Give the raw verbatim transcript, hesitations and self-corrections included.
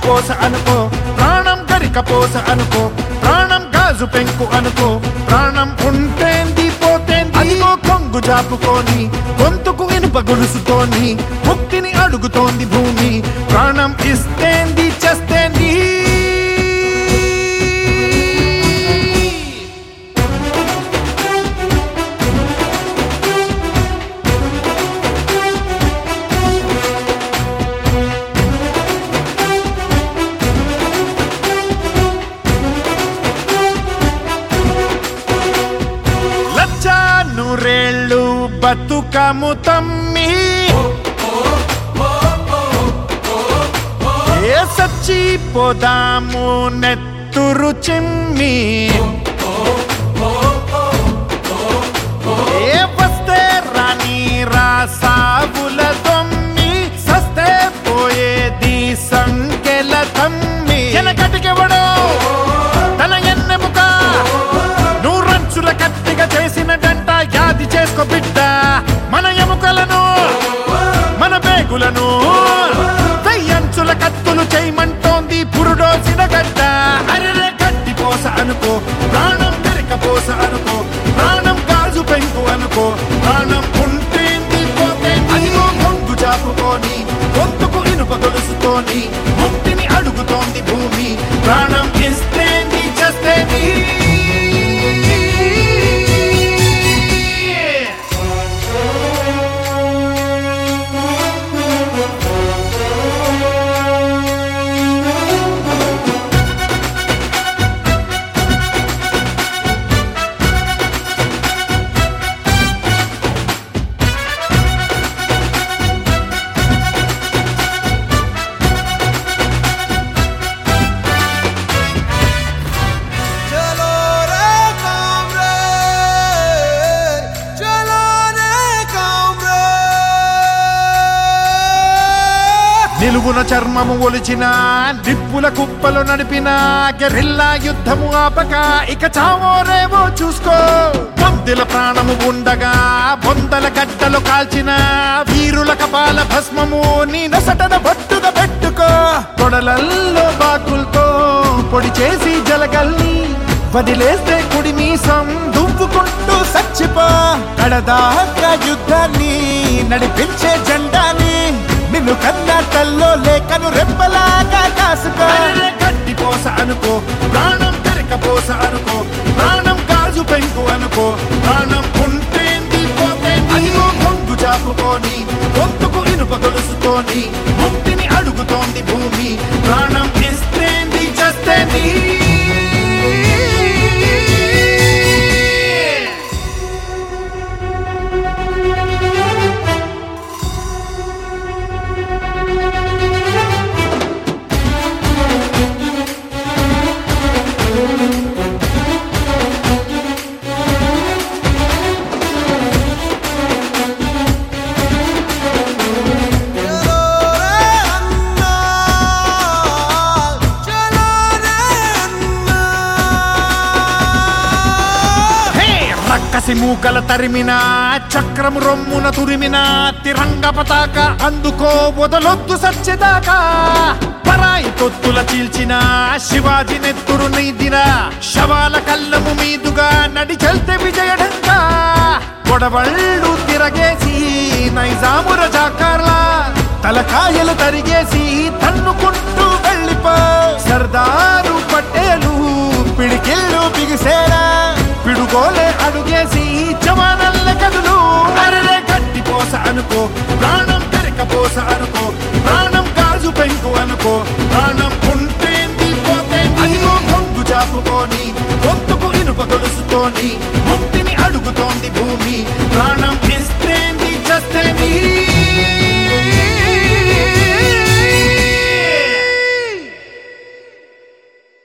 పోస అనుకో, ప్రాణం గరిక పోస అనుకో, ప్రాణం గాజు పెంకు అనుకో, ప్రాణం ఉంటేంది పోతేంది. అదిగో కొంగు జాపుకొని గొంతుకు ఇనుప గొలుసుతోని ముక్తిని అడుగుతోంది భూమి. ప్రాణం ఇస్తేంది చేస్తేంది. నూరేళ్ళు బతుకము తమ్మి, ఏ సచ్చి పోదాము నెత్తురు చిమ్మి. ఏ వస్తే రాని రాసావుల దొమ్మి, సస్తే పోయేది సంకెల తమ్మి. ఎనకటికెవడో తన ఎన్నెముక నూరంచుల కత్తిగా చేసినటంట. యాది చేసుకో బిడ్డ మన ఎముకలను మన బేగులను. వెయ్యంచుల కత్తులు చేయమంటోంది పురుడోసిన గడ్డ. అరెరే గడ్డి పోస అనుకో, ప్రాణం గరిక పోస అనుకో, ప్రాణం గాజు పెంకు అనుకో, ప్రాణం ఉంటేంది పోతేంది. అదిగో కొంగు జాపుకొని గొంతుకు ఇనుప గొలుసుతోని ముక్తిని అడుగుతోంది భూమి. ప్రాణం ఇస్తేంది చేస్తేంది. నిలువున చర్మము ఒలిచిన నిప్పుల కుప్పలు నడిపిన గెరిల్లా యుద్ధము ఆపక ఇక చావోరేవో చూసుకో. బొందెల ప్రాణము ఉండగా బొందల గడ్డలు కాల్చిన వీరుల కపాల భస్మము నీ నొసటన బొట్టుగా పెట్టుకో. తొడలల్లో బాకులతో పొడి చేసి జలగల్ని వదిలేస్తే కుడి మీసం దువ్వుకుంటూ సచ్చిపో. కడదాకా యుద్ధాన్ని నడిపించే జెండాని నిన్ను కన్నా తల్లో లేకను రెప్పలాగా కాసుకో. గడ్డి పోస అనుకో, ప్రాణం గరిక పోస అనుకో, ప్రాణం గాజు పెంకు అనుకో, ప్రాణం ఉంటేంది పోతేంది. అదిగో కొంగు జాపుకొని గొంతుకు ఇనుప గొలుసుతోని ముక్తిని అడుగుతోంది భూమి. ప్రాణం ఇస్తేంది చేస్తేంది. కసి మూకల తరిమిన చక్రము రొమ్మున తురిమిన తిరంగ పతాక అందుకో వదలొద్దు సచ్చేదాకా. పరాయి తొత్తుల చీల్చిన శివాజీ నెత్తురు నీదిన శవాల కళ్ళము మీదుగా నడి చల్తే విజయడంగా. గొడవళ్ళు తిరగేసి నైజాము రజాకార్లా తలకాయలు తరిగేసి తన్నుకుంటూ వెళ్ళిపో. సర్దారు పటేలు పిడికిళ్ళు బిగిసేరా పిడుగోలే అడుగేసి జవానల్ల కదులు. అరెరే గడ్డి పోస అనుకో, ప్రాణం గరిక పోస అనుకో, ప్రాణం గాజు పెంకు అనుకో, ప్రాణం ఉంటేంది పోతేంది. అదిగో కొంగు జాపుకొని గొంతుకు ఇనుప గొలుసుతోని ముక్తిని అడుగుతోంది భూమి. ప్రాణం